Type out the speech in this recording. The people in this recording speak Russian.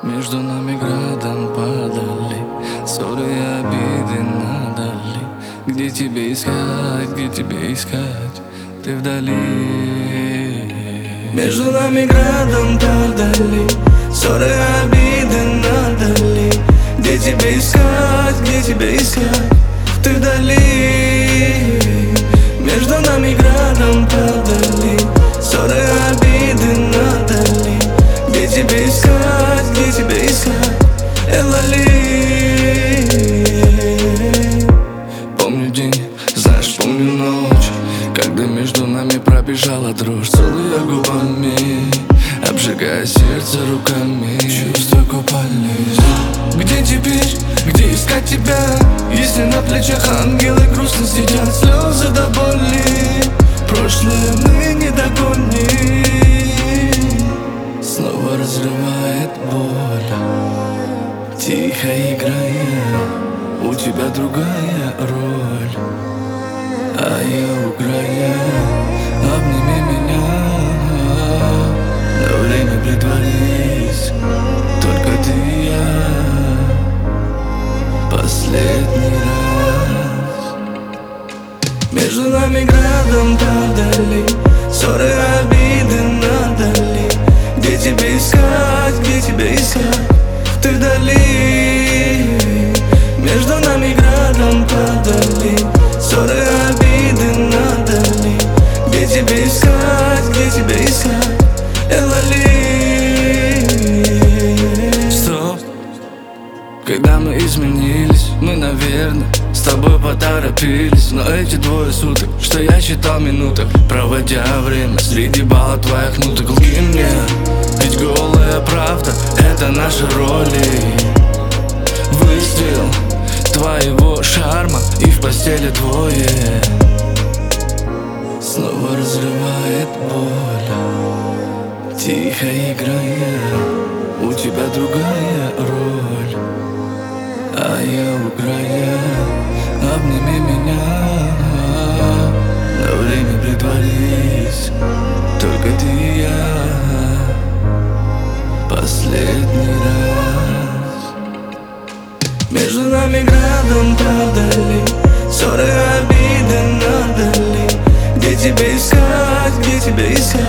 Между нами градом падали ссоры и обиды надали. Где тебе искать, где тебе искать? Ты вдали. Между нами градом падали ссоры и обиды надали. Где тебе искать, где тебе искать? Ты вдали. Между нами градом падали ссоры и обиды надали. Где тебе искать, где тебе искать? Элали. Помню день, знаешь, помню ночь, когда между нами пробежала дрожь, целуя губами, обжигая сердце руками. Чувства купались. Где теперь, где искать тебя? Если на плечах ангелы грустно сидят, слезы до боли, прошлое мы не догоним. Снова разрывает боль, тихо играя, у тебя другая роль, а я у края. Обними меня, на время притворись, только ты и я, последний раз. Между нами градом падали ссоры, обиды надали. Где тебе искать, где тебе искать? Ты вдали. Между нами градом падали ссоры, обиды надали. Где тебе искать, где тебе искать? Элали. Стоп. Когда мы изменились, мы, наверное, с тобой поторопились. Но эти двое суток, что я считал минуток, проводя время среди баллов твоих ноток. Лги мне, ведь голая правда — это наши роли. Выстрел твоего шарма, и в постели двое. Снова разрывает боль, тихо играя, у тебя другая роль, а я у края. Обними меня, на время притворись, только ты и я, последний раз. Между нами градом падали ссоры, обиды надали. Где тебе искать, где тебе искать?